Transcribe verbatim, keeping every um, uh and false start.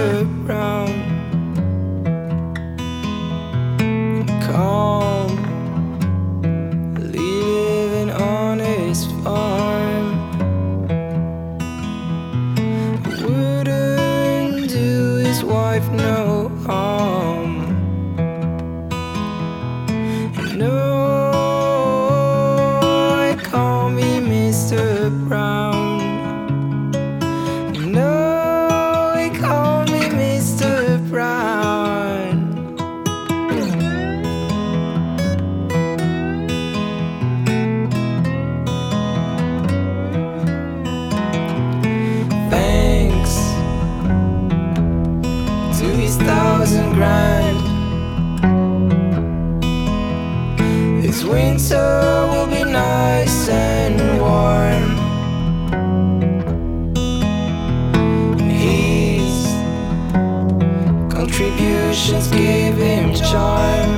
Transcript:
Mister Brown. Calm, living on his farm. Wouldn't do his wife no harm. No, I call me Mister Brown. No, they call me Mister Brown. Thanks to his thousand grand, this winter will be nice and warm. Contributions give him charm.